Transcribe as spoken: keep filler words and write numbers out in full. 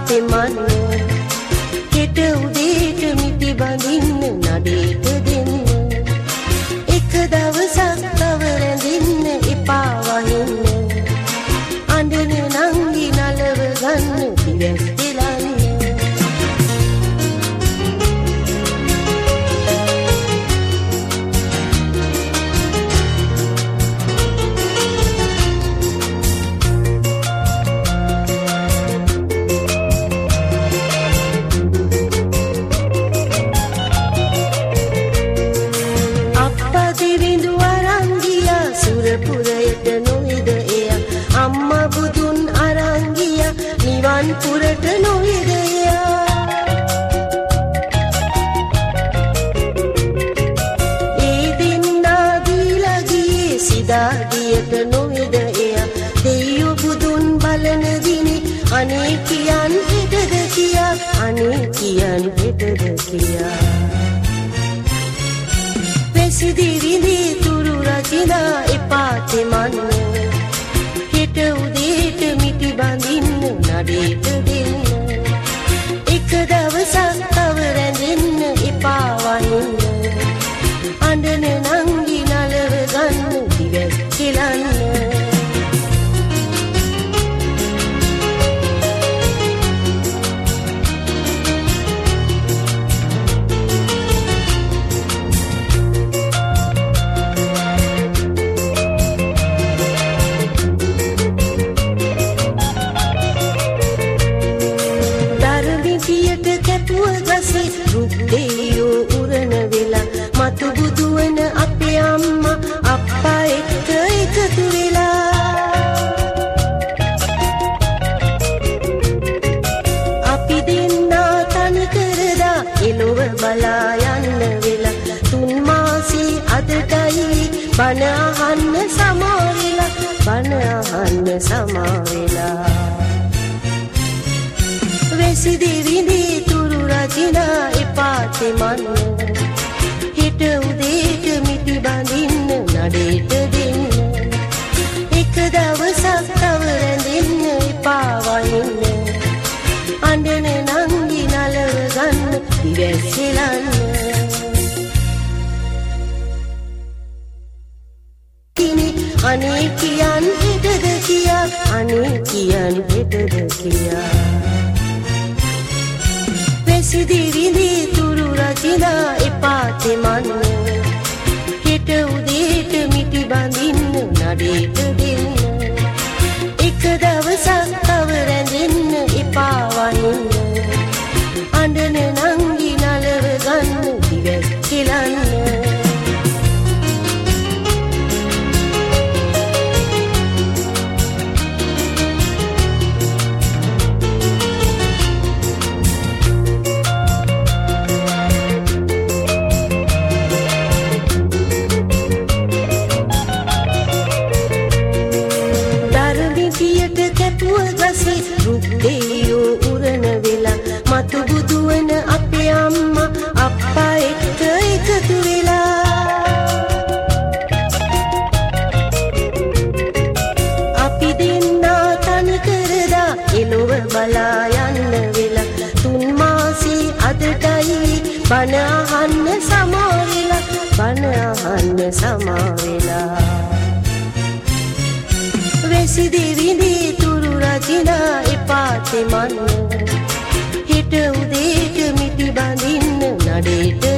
තෙමන්න හෙට උදේට මිටි බඳින්න නඩේට දෙන්න එක දවසක් තව රැඳින්න එපා වහින්න අඬන නංගි නලව ගන්න දිවස් දෙලන්න පුරයට නොවිද එය අම්මා බුදුන් අරන් ගියා නිවන් පුරට නොවිද එයා ඒ දින්නා දීලා ගියේ සිදාදියට නොවිද එයා දෙයියෝ බුදුන් බලන දිනේ අනේ කියන් හෙටද කියා අනේ කියන් හෙටද කියා වෙසිදි විඳී තුරු රචිනා එපා තෙමන්න හෙට උදේට මිටි බඳින්න නඩේට දෙන්න එක දවසක් තව රැඳෙන්න එපා වහින්න අඬන නංගි නලව ගන්න දිවස් කෙලන්න දෙයියෝ උරන වෙලා මතු බුදුවන අපේ අම්මා අප්පා එක්ක එකතු වෙලා අපි දෙන්නා තනි කරලා එළොව බලා යන්න වෙලා තුන් මාසේ අදටයි බණ අහන්න සමා වෙලා බණ අහන්න සමා වෙලා වෙසිදි විඳී තුරු රචිනා එපා තෙමන්න හෙට උදේට මිටි බඳින්න නඩේට දෙන්න එක දවසක් තව රැඳෙන්න එපා වහින්න අඬන නංගි නලව ගන්න දිවස් කෙලන්න අනේ කියන් හෙටද කියා අනේ කියන් හෙටද කියා වෙසිදි විඳී තුරු රචිනා එපා තෙමන්න හෙට උදේට මිටි බඳින්න නඩේට දෙන්න එක දවසක් තව රැඳෙන්න එපා වහින්න අඬන නංගි නලව ගන්න දිවස් කෙලන්න දෙයියෝ උරන වෙලා මතු බුදුවන අපේ අම්මා අප්පා එක්ක එකතු වෙලා අපි දෙන්නා තනි කරලා එළොව බලා යන්න වෙලා තුන් මාසේ අදටයි බණ අහන්න සමා වෙලා බණ අහන්න සමා වෙලා වෙසිදි විඳී තුරු රචිනා එපා තෙමන්න හෙට උදේට මිටි බඳින්න නඩේට